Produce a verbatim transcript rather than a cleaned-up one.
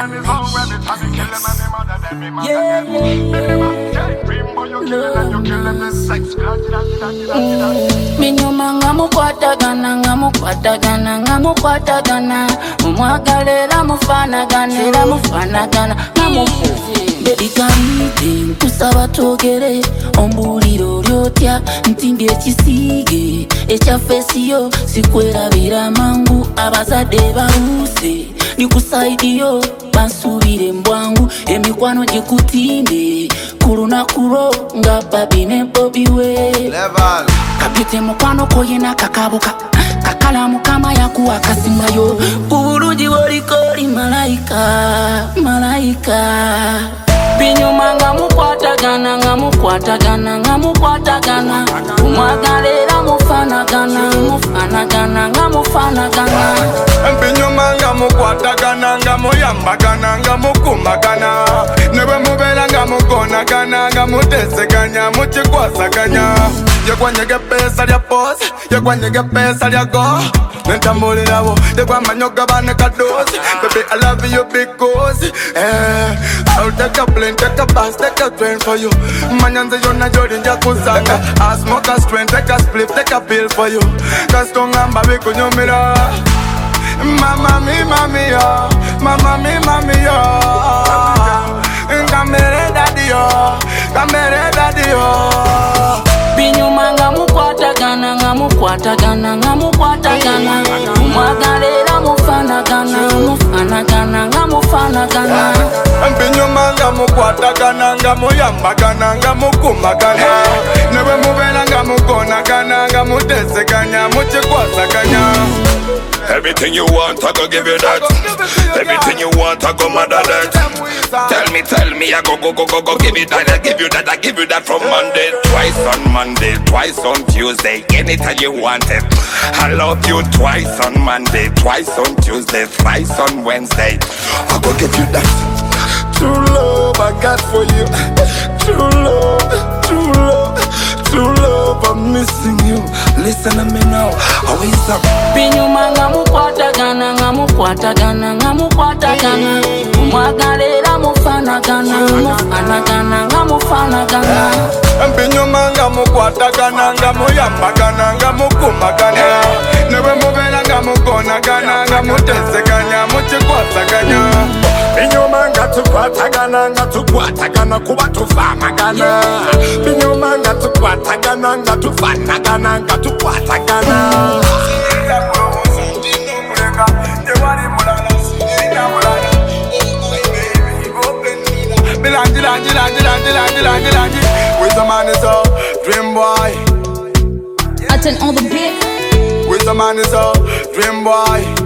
Yeah, Minyuma ngamukwatagana ngamukwatagana ngamukwatagana mumwagalera mufanagana mufanagana ngamufu Baby kamide nkusaba togere ombuliro lyotya ntindi ekisige ekyafesiyo sikwerabira mangu abazadde baruse nikusaidiyo bansubire mbwangu emikwano gikutimbe kulunakulo nga babi ne bobi we kapite mukwano koyina kakabuka kakalamu kama yakuwa akasimbayo kubulungi wolikoli malaika malaika Binyuma ngamukwatagana ngamukwatagana ngamukwatagana umwagalera mufanagana mufanagana ngamufanagana Binyuma ngamukwatagana ngamuyambagana ngamukumagana Nebe mubera ngamukonagana ngamuteseganya muchikwasaganya Yekwanyege pesa lya pose yekwanyege pesa lya go Nentambulirabo yekwamanyoga bane kadozi Baby I love you because eh I'll take a plane, take a bus, take a train for you Manyanze yona jodi nja kuzanga I smoke a strain, take a split, take a pill for you Kastongamba biku nyumira Mama mi mami yo Mama mi mami yo Kamere daddy yo Kamere daddy yo Binyuma ngamukwatagana ngamukwatagana ngamukwatagana umwagalera mufanagana mufanagana ngamufanagana Binyuma ngamukwatagana ngamuyambagana ngamukumagana Nebe mubera ngamukonagana ngamuteseganya muchikwasaganya Everything you want, I go give you that. Everything you want, I go mad at that. Tell me, tell me, I go, go, go, go, go, give you that. I give you that, I give you that from Monday. Twice on Monday, twice on Tuesday, anytime you want it. I love you twice on Monday, twice on Tuesday, thrice on Wednesday. I go give you that. True love I got for you. True love, true love, true love, I'm missing you. Listen to me now, always up. Binyuma ngamukwatagana ngamukwatagana ngamukwatagana umwagalera mufanagana mufanagana ngamufanagana Binyuma ngamukwatagana ngamuyambagana ngamukumagana Nebe mubera ngamukonagana ngamuteseganya muchikwasaganya Binyuma ngatukwatagana ngatukwatagana kuba tufamagana Binyuma ngatukwatagana ngatufanagana ngatukwatagana Bilanji, lanji, lanji, lanji, lanji, lanji, lanji With the man is a dream boy I turn on the beat With the man is a dream boy